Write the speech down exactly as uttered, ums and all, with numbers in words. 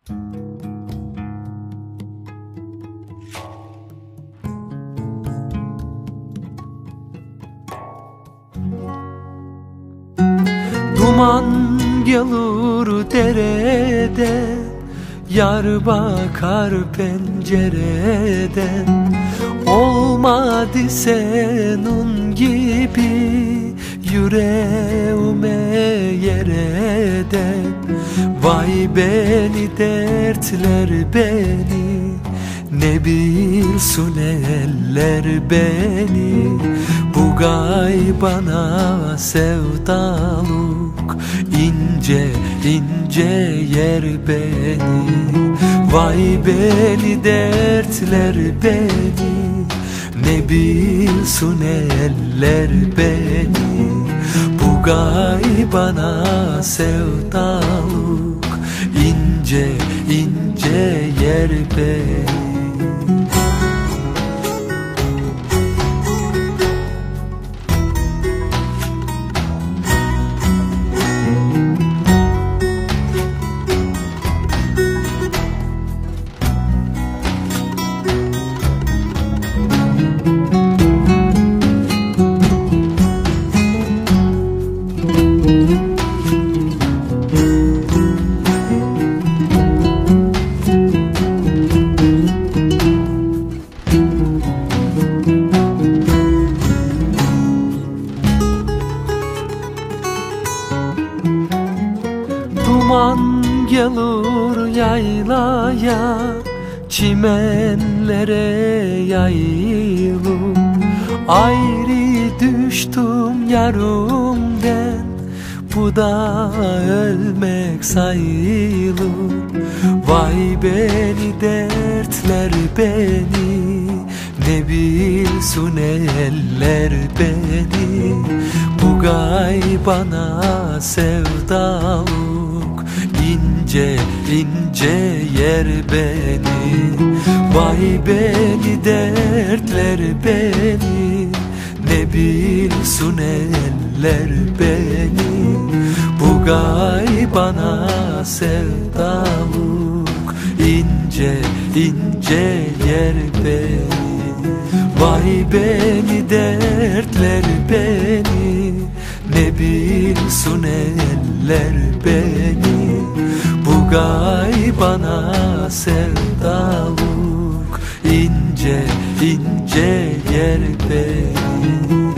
Duman gelur derede, yar bakar pencereden. Olmadı senin gibi yüreğime yer eden. Vay beni dertler beni, ne bilsin eller beni. Bu gaybana sevdalık ince ince yer beni. Vay beni dertler beni, ne bilsin eller beni. Bu gaybana sevdalık ince ince yer beni. Duman gelur yaylaya, çimenlere yayılıp. Ayrı düştüm yarımden, bu da ölmek sayılır. Vay beni dertler beni, ne bilsin eller beni. Bu gaybana sevdalık ince ince yer beni. Vay beni dertler beni, ne bilsin eller beni. Bu gaybana sevdalık ince ince yer beni. Vay beni dertler beni, ne bilsin eller beni. Bu gaybana sevdalık ince ince yer beni.